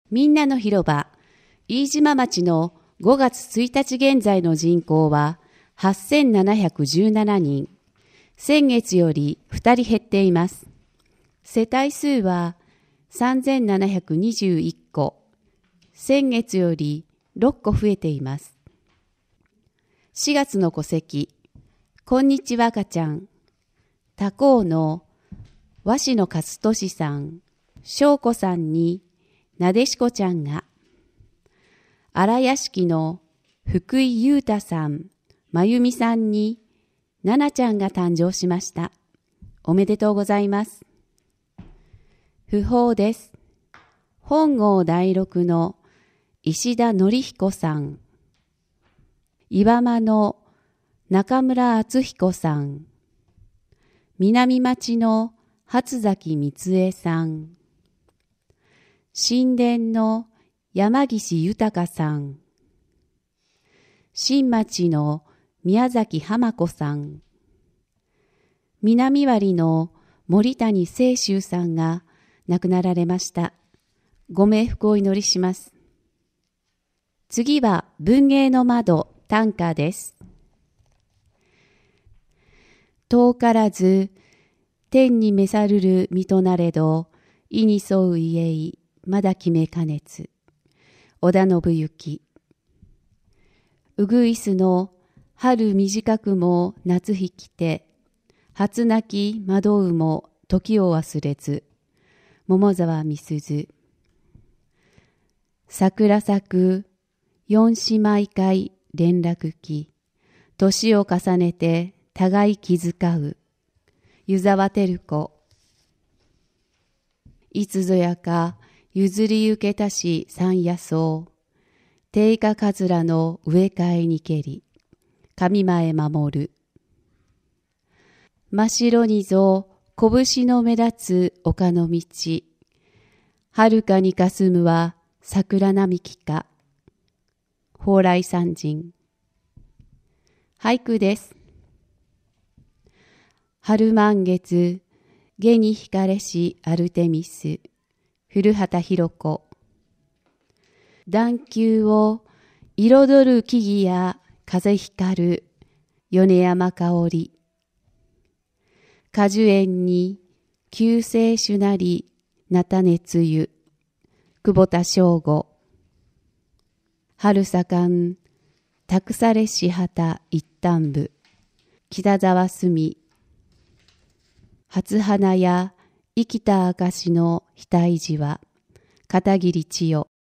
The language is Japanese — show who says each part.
Speaker 1: みんなの広場、飯島町の5月1日現在の人口は8717人。先月より2人減っています。世帯数は3721戸。先月より6戸増えています。4月の戸籍、こんにちは赤ちゃん。他校の鷲野勝利さん、翔子さんになでしこちゃんが、荒屋敷の福井裕太さん、まゆみさんにななちゃんが誕生しました。おめでとうございます。訃報です。本郷第六の石田典彦さん、岩間の中村敦彦さん、南町の初崎光恵さん、新田の山岸豊さん、新町の宮崎浜子さん、南割の森谷清舟さんが亡くなられました。ご冥福をお祈りします。次は文芸の窓短歌です。遠からず天に召さるる身となれど、意に沿う家いまだ決めかねつ。織田信行。うぐいすの春短くも夏日来て、初泣き惑うも時を忘れず。桃沢美鈴。桜咲く四姉妹会連絡期。年を重ねて互い気遣う。湯沢照子。いつぞやか譲り受けたし山野草。定家かずらの植え替えにけり。上前守る。真っ白にぞ拳の目立つ丘の道。遥かに霞むは桜並木か。蓬莱山人。俳句です。春満月、下に惹かれしアルテミス。古畑弘子。段丘を彩る木々や風光る米山香り。果樹園に救世主なり菜種つゆ。久保田省吾。春盛ん託されし旗一反部。北沢澄。初花や生きた証の額地は片桐千代。